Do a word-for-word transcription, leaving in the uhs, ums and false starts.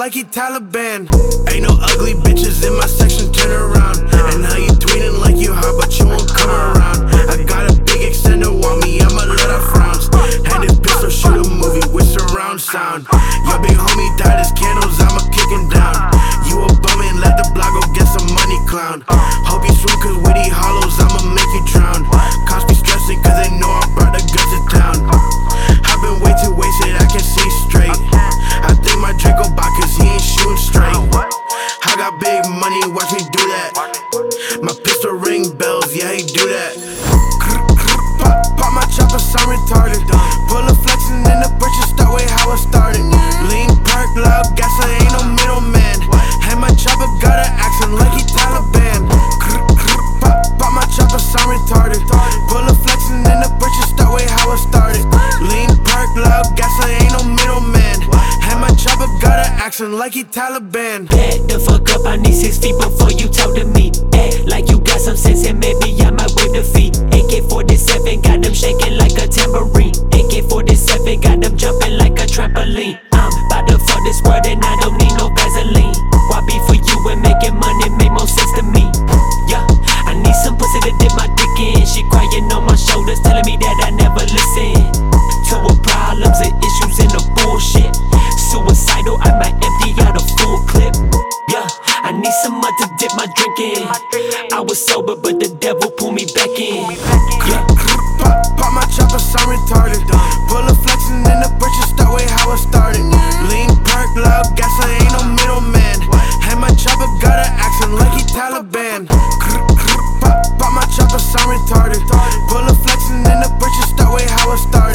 like he Taliban. Ain't no ugly bitches in my section, turn around. And now you tweeting like you hot, but you won't come around. I got a big extender on me, I'ma let out frowns. And this pistol shoot a movie with surround sound. Your big homie died as candles, I'ma kick him down. You a bum and let the block go get some money, clown. Hope you swim cause with these hollows, I'ma make you drown. Cops be stressing cause they know I brought the guns to town. I've been way too wasted, I can see straight. I think my Draco bought cause he ain't shooting straight. I got big money, watch me do that. My pistol ring bells, yeah, he do that. Pop, pop my chopper, I'm retarded. Pull a flexin' in the britches, start way how I started. Lean, perk, loud, gas, I ain't no middleman. And my chopper got an accent like he Taliban. Pop, pop my chopper, I'm retarded. Pull a flexin' in the britches, start way how I started. Lean, perk, loud, gas, I ain't no middleman. And my chopper got an accent like he Taliban. Back the fuck up, I need six feet before you talk to me. Act like you got some sense and maybe I might wave the feet. A K forty-seven got them shaking like a tambourine. A K forty-seven got them jumping like a trampoline. I'm about to fuck this world and I don't need no Vaseline. Why be for you and making money make more sense to me? Yeah, I need some pussy to dip my dick in. She crying on my shoulders telling me that I never listen to her problems and issues and the bullshit. Suicidal, I might empty out a full clip. Yeah, I need some mud to dip my drink in. I was sober but the devil pulled me back in. Yeah. Pop, pop my chopper, I'm retarded. Pull a flexin' in the britches, start way how I started. Lean, perk, loud, gas, I ain't no middleman. And my chopper got an accent like he Taliban. Pop, pop my chopper, I'm retarded. Pull a flexin' in the britches, start way how I started.